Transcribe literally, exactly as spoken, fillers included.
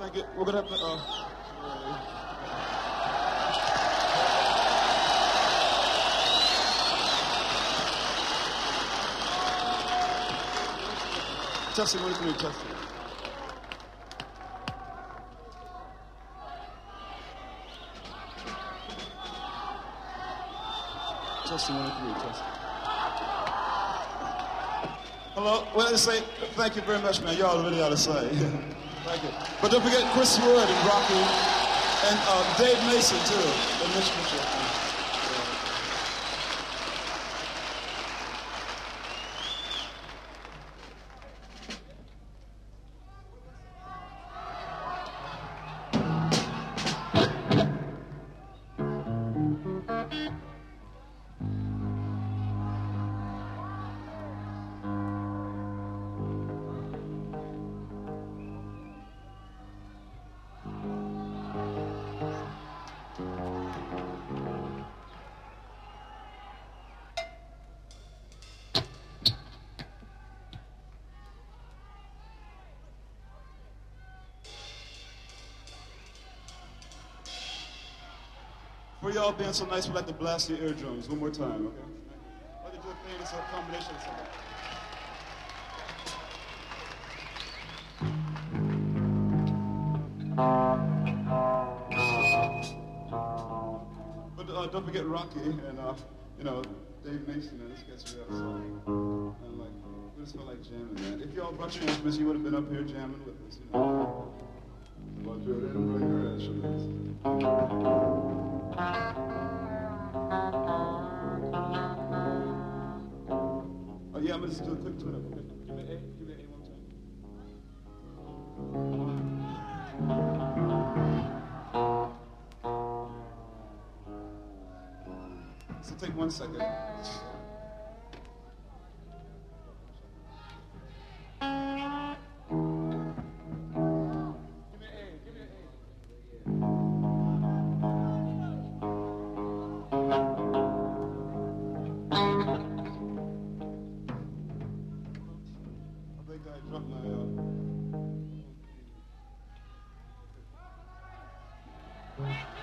I get, we're gonna have to, uh, Testing, what are you testing? Testing, one, three, testing. Hello, well, let's say thank you very much, man. Y'all really ought to say. Thank you. But don't forget Chris Wood and Rocky and uh, Dave Mason, too. And Mitch Mitchell. For y'all being so nice, we'd like to blast your eardrums one more time, okay? I'd like to do a thing, it's a combination of something. But uh, don't forget Rocky and, uh, you know, Dave Mason, man, this gets real. So, and like, we just feel like jamming, man. If y'all brought your instruments, you would have been up here jamming with us, you know. But you didn't bring your instruments. Oh yeah, I'm gonna just do a quick tune up. Okay? Give me an A. Give me an A one time. So take one second. I dropped my, uh...